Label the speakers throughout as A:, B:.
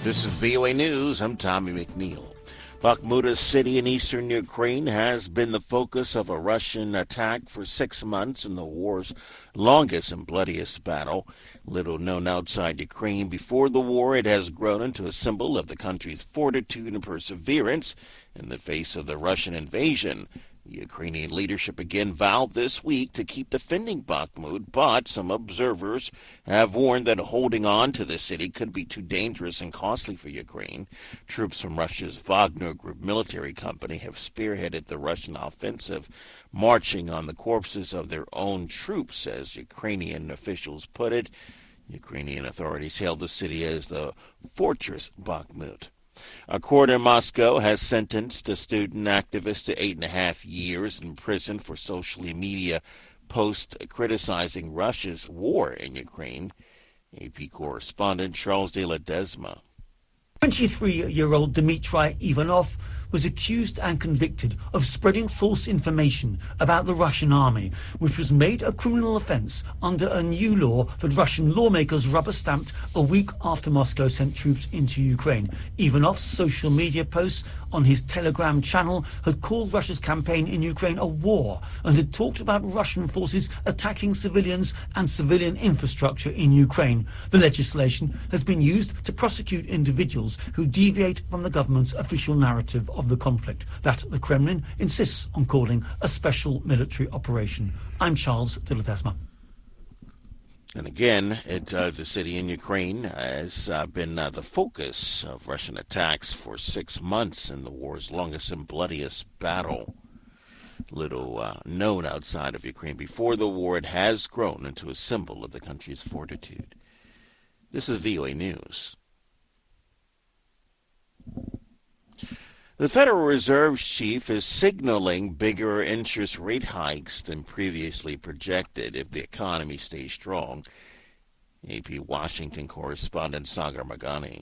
A: This is VOA News. I'm Tommy McNeil. Bakhmut city in eastern Ukraine has been the focus of a Russian attack for 6 months in the war's longest and bloodiest battle. Little known outside Ukraine, before the war it has grown into a symbol of the country's fortitude and perseverance in the face of the Russian invasion. The Ukrainian leadership again vowed this week to keep defending Bakhmut, but some observers have warned that holding on to the city could be too dangerous and costly for Ukraine. Troops from Russia's Wagner Group military company have spearheaded the Russian offensive, marching on the corpses of their own troops, as Ukrainian officials put it. Ukrainian authorities hailed the city as the Fortress Bakhmut. A court in Moscow has sentenced a student activist to 8.5 years in prison for social media posts criticizing Russia's war in Ukraine. AP correspondent Charles de Ledesma.
B: 23-year-old Dmitry Ivanov was accused and convicted of spreading false information about the Russian army, which was made a criminal offense under a new law that Russian lawmakers rubber-stamped a week after Moscow sent troops into Ukraine. Ivanov's social media posts on his Telegram channel had called Russia's campaign in Ukraine a war and had talked about Russian forces attacking civilians and civilian infrastructure in Ukraine. The legislation has been used to prosecute individuals who deviate from the government's official narrative of the conflict that the Kremlin insists on calling a special military operation. I'm Charles de Ledesma.
A: And again, the city in Ukraine has been the focus of Russian attacks for 6 months in the war's longest and bloodiest battle. Little known outside of Ukraine, before the war it has grown into a symbol of the country's fortitude. This is VOA News. The Federal Reserve chief is signaling bigger interest rate hikes than previously projected if the economy stays strong. AP Washington correspondent Sagar Magani.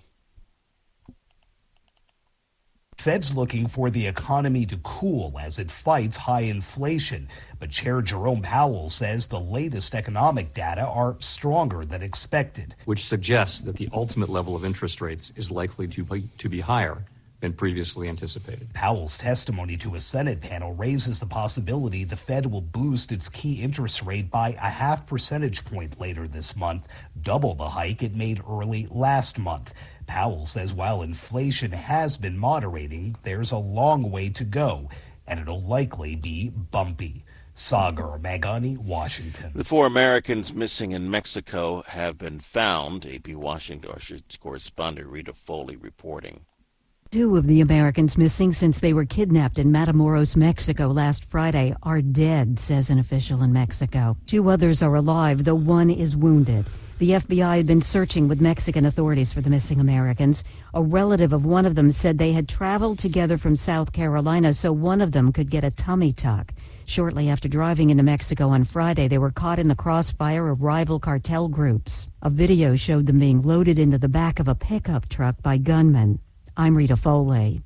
C: Fed's looking for the economy to cool as it fights high inflation. But Chair Jerome Powell says the latest economic data are stronger than expected,
D: which suggests that the ultimate level of interest rates is likely to be higher than previously anticipated.
C: Powell's testimony to a Senate panel raises the possibility the Fed will boost its key interest rate by a 0.5 percentage point later this month, double the hike it made early last month. Powell says while inflation has been moderating, there's a long way to go, and it'll likely be bumpy. Sagar Magani, Washington.
A: The 4 Americans missing in Mexico have been found. AP Washington correspondent Rita Foley reporting.
E: 2 of the Americans missing since they were kidnapped in Matamoros, Mexico last Friday are dead, says an official in Mexico. 2 others are alive, though 1 is wounded. The FBI had been searching with Mexican authorities for the missing Americans. A relative of one of them said they had traveled together from South Carolina so one of them could get a tummy tuck. Shortly after driving into Mexico on Friday, they were caught in the crossfire of rival cartel groups. A video showed them being loaded into the back of a pickup truck by gunmen. I'm Rita Foley.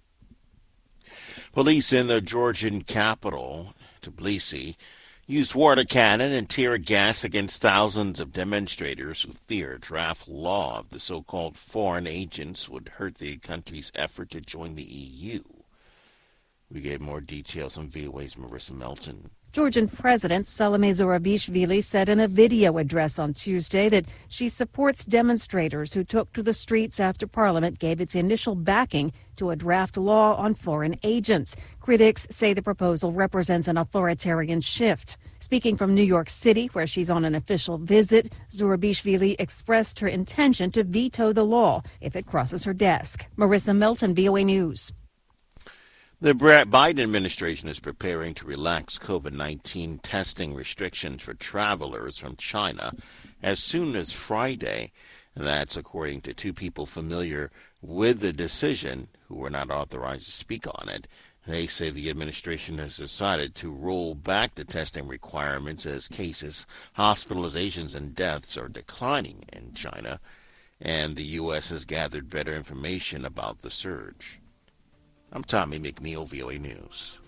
A: Police in the Georgian capital, Tbilisi, used water cannon and tear gas against thousands of demonstrators who fear a draft law of the so-called foreign agents would hurt the country's effort to join the EU. We get more details on VOA's Marissa Melton.
F: Georgian President Salome Zurabishvili said in a video address on Tuesday that she supports demonstrators who took to the streets after Parliament gave its initial backing to a draft law on foreign agents. Critics say the proposal represents an authoritarian shift. Speaking from New York City, where she's on an official visit, Zurabishvili expressed her intention to veto the law if it crosses her desk. Marissa Melton, VOA News.
A: The Biden administration is preparing to relax COVID-19 testing restrictions for travelers from China as soon as Friday. And that's according to 2 people familiar with the decision who were not authorized to speak on it. They say the administration has decided to roll back the testing requirements as cases, hospitalizations, and deaths are declining in China, and the U.S. has gathered better information about the surge. I'm Tommy McNeil, VOA News.